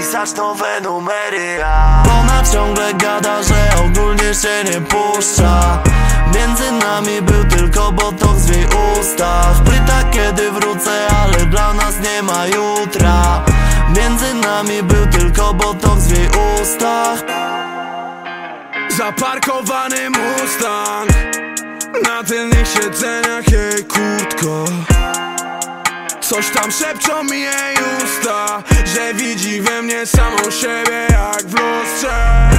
pisać nowe numery. Ona ciągle gada, że ogólnie się nie puszcza. Między nami był tylko botox w jej ustach. Pyta kiedy wrócę, ale dla nas nie ma jutra. Między nami był tylko botox w jej ustach. Zaparkowany Mustang, na tylnych siedzeniach jej kurtko. Coś tam szepczą mi jej usta, że widzi we mnie samą siebie jak w lustrze.